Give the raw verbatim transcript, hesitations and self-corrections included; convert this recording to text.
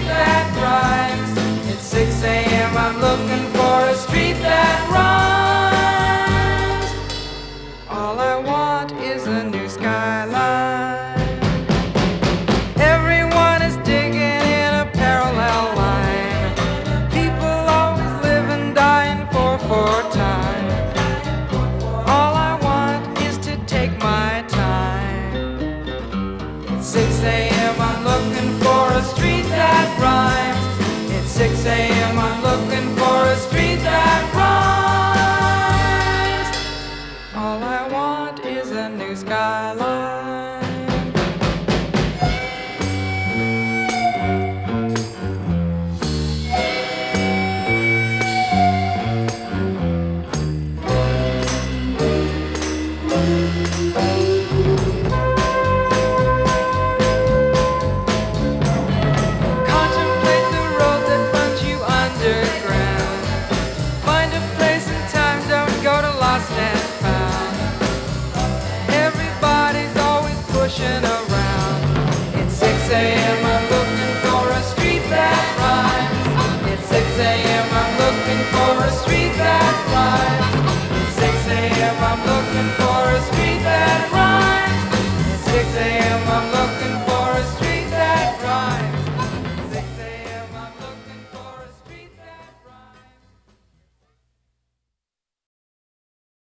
street that rhymes. It's six a.m. I'm looking for a street that rhymes. All I want is a new skyline. Everyone is digging in a parallel line. People always live and die in four four time. All I want is to take my time. It's six a.m. I'm looking for a street that rhymes. It's six a.m. I'm looking